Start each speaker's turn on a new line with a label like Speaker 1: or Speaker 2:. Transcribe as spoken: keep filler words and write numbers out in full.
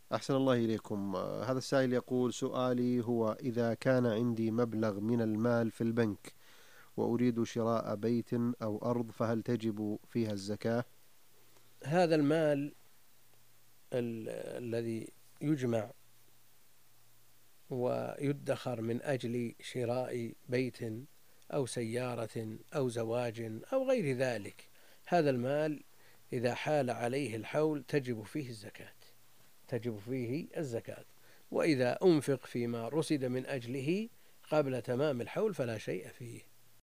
Speaker 1: أحسن الله إليكم. آه، هذا السائل يقول: سؤالي هو إذا كان عندي مبلغ من المال في البنك وأريد شراء بيت أو أرض، فهل تجب فيها الزكاة؟
Speaker 2: هذا المال ال- الذي يجمع ويدخر من أجل شراء بيت أو سيارة أو زواج أو غير ذلك، هذا المال إذا حال عليه الحول تجب فيه الزكاة تجب فيه الزكاة وإذا أنفق فيما رصد من أجله قبل تمام الحول فلا شيء فيه.